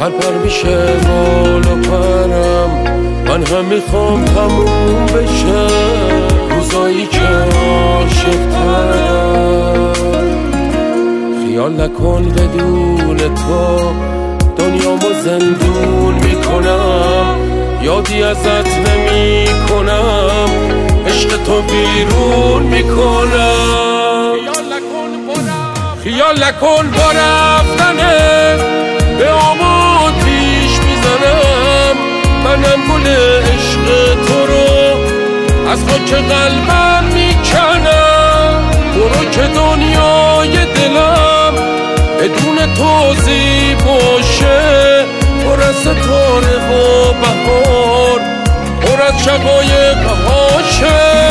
پر میشه بال و پرم، من هم میخوام تموم بشه روزایی که عاشق ترم. خیال نکن بدون تو دنیامو زندون میکنم، یادی ازت نمی کنم، عشق تو بیرون میکنم. خیال نکن با رفتنه به آباد پیش میزنم، منم گل عشق تو رو از خاک قلبم میکنم. برو که دنیای دلم بدون تو زیباشه، پر از ستاره و بهار، پر از شقایق هاشه.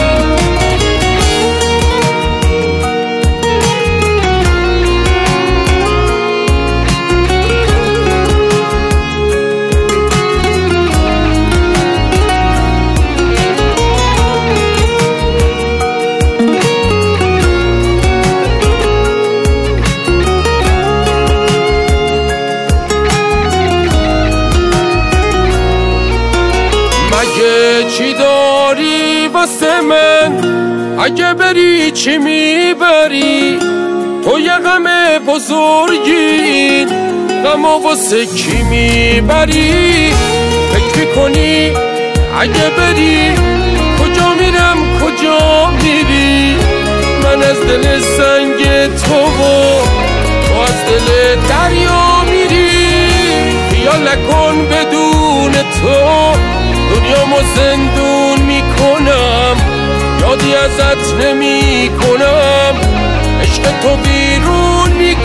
مگه چی داری واسه من؟ اگه بری چی میبری؟ تو یه غم بزرگی، غم واسه کی میبری؟ فکر میکنی اگه بری کجا میرم کجا میری؟ من از دل سنگ تو و تو از دل دریا میری. خیال نکن بدون تو دنیامو زندون میکنم، یادی ازت نمی کنم، عشق تو بیرون میکنم.